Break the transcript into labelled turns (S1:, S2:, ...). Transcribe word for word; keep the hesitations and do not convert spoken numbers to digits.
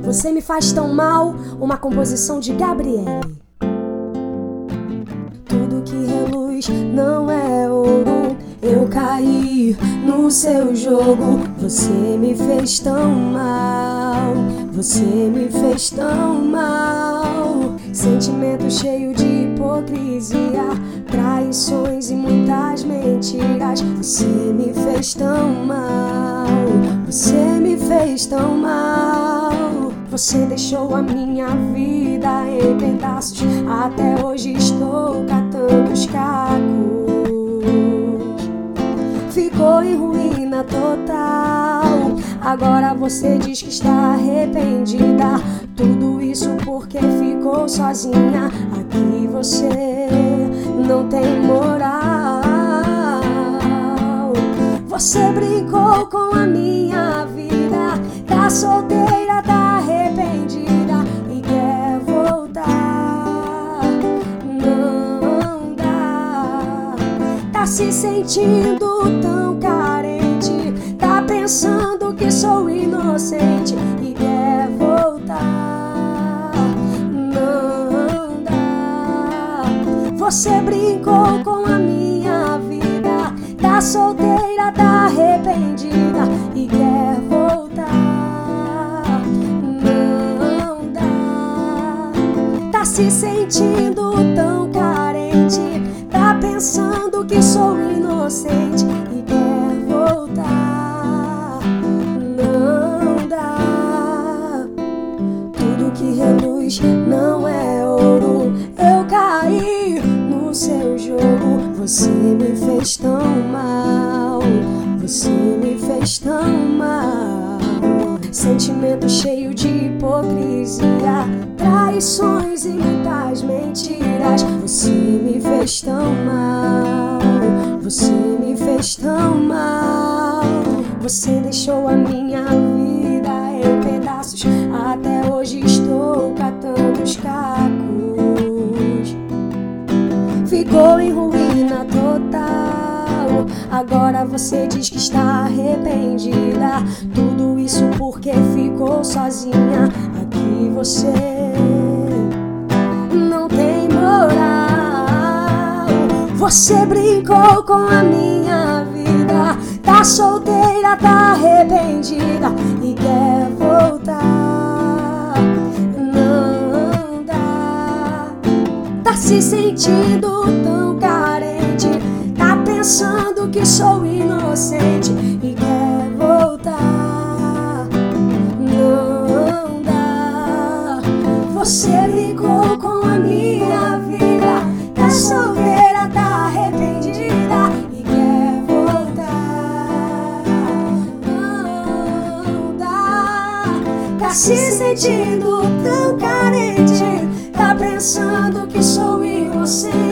S1: Você me faz tão mal, uma composição de Gabriele. Tudo que reluz não é ouro, eu caí no seu jogo. Você me fez tão mal, você me fez tão mal. Sentimento cheio de hipocrisia, traições e muitas mentiras. Você me fez tão mal, você me fez tão mal. Você deixou a minha vida em pedaços, até hoje estou catando os cacos. Ficou em ruína total, agora você diz que está arrependida. Tudo isso porque ficou sozinha, aqui você não tem moral. Você brincou com a minha vida, tá solteira, tá arrependida e quer voltar. Não dá, tá se sentindo tão carente, tá pensando que sou inocente e quer voltar. Não dá, você brincou com a minha vida, tá solteira, tá arrependida e quer voltar. Não dá, tá se sentindo tão carente, tá pensando que sou inocente e quer voltar. Não dá, tudo que reluz não é ouro, eu caí no seu jogo. Você me fez tão mal, você me fez tão mal. Sentimento cheio de hipocrisia, traições e muitas mentiras. Você me fez tão mal, você me fez tão mal. Você deixou a minha vida em pedaços, até hoje estou catando os cacos. Ficou em ruína total, agora você diz que está arrependida. Tudo isso porque ficou sozinha, aqui você não tem moral. Você brincou com a minha vida, tá solteira, tá arrependida e quer voltar. Não dá, tá se sentindo tão carente, tá pensando que sou inocente e quer voltar. Não dá, você brincou com a minha vida, tá solteira, tá arrependida e quer voltar. Não dá, tá se sentindo tão carente, tá pensando que sou inocente